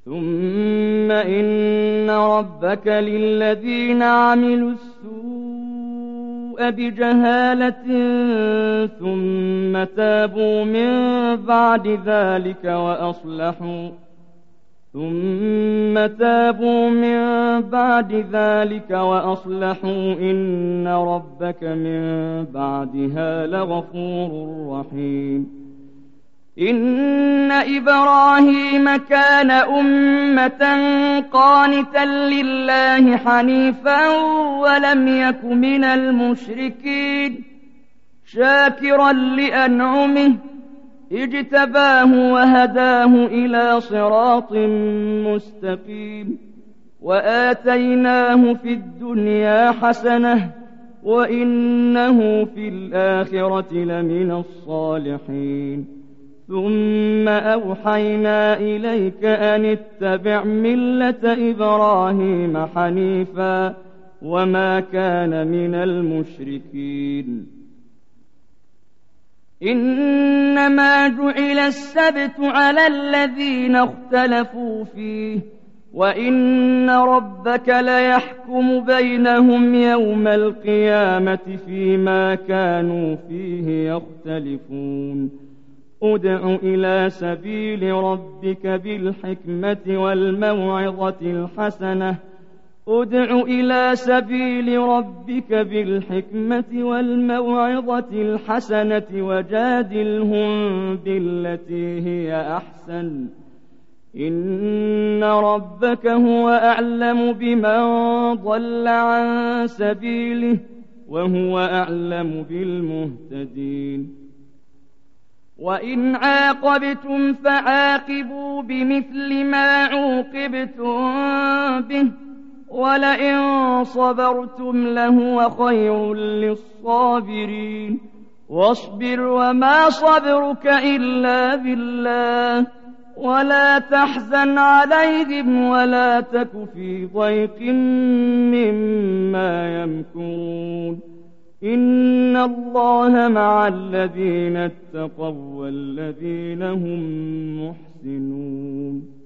ثم إن ربك للذين عملوا السوء بجهالة ثم تابوا من بعد ذلك وأصلحوا إن ربك من بعدها لغفور رحيم. إن إبراهيم كان أمة قانتا لله حنيفا ولم يك من المشركين شاكرا لأنعمه اجتباه وهداه إلى صراط مستقيم وآتيناه في الدنيا حسنة وإنه في الآخرة لمن الصالحين. ثم أوحينا إليك أن اتبع ملة إبراهيم حنيفا وما كان من المشركين. إنما جعل السبت على الذين اختلفوا فيه وإن ربك ليحكم بينهم يوم القيامة فيما كانوا فيه يختلفون. ادع إلى سبيل ربك بالحكمة والموعظة الحسنة وجادلهم بالتي هي أحسن إن ربك هو أعلم بمن ضل عن سبيله وهو أعلم بالمهتدين. وإن عاقبتم فعاقبوا بمثل ما عوقبتم به ولئن صبرتم لهو خير للصابرين. واصبر وما صبرك إلا بالله ولا تحزن عليهم ولا تك في ضيق مما يمكرون. إن الله مع الذين اتقوا والذين هم محسنون.